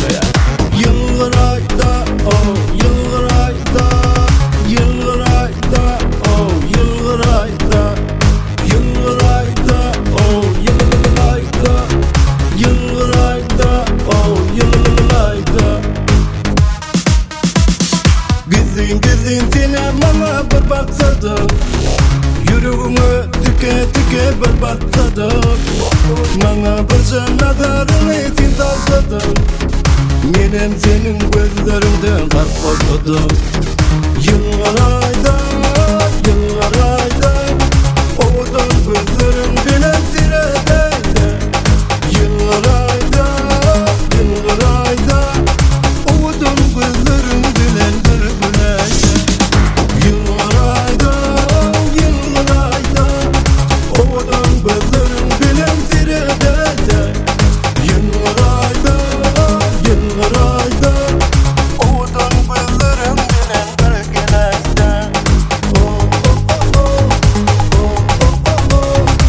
Yılgırayda, oh yılgırayda, yılgırayda, oh yılgırayda, yılgırayda, oh yılgırayda, yılgırayda, oh yılgırayda. Gizin gizin seni bana bir baksadım, yüreğime tüke tüke bir baksadım, bana bir nazarını sen taşladın. Menem senin gözlerinden fark koydum. Yılgırayda, yılgırayda, oğudun gözlerim bilen siredeydi. Yılgırayda, yılgırayda, oğudun gözlerim bilen bülbüleydi. Yılgırayda, yılgırayda, oğudun gözlerim bilen siredeydi. Yılgırayda, yılgırayda, oğudun gözlerim bilen bülbüleydi. Oh oh oh oh, oh oh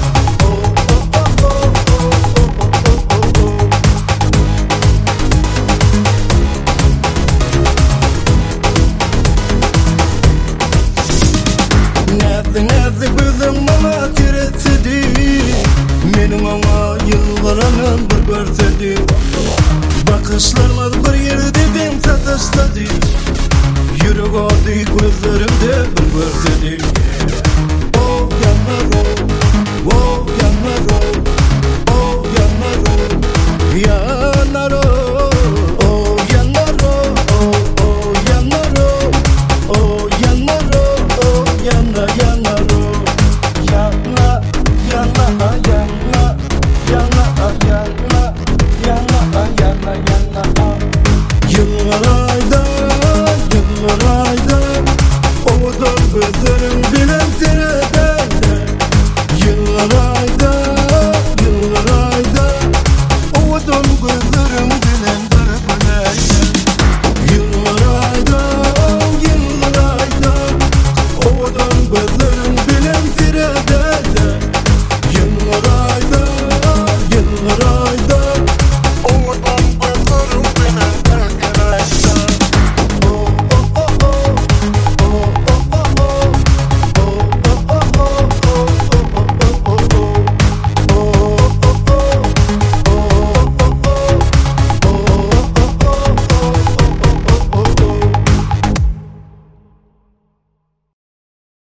Nerede gözüm bana tiretsedi, benim ama yılgıranım bir görsedi. Bakışlarımız bir yerde dem satıştadı, yürek oldu gözlerimde bir görsedi.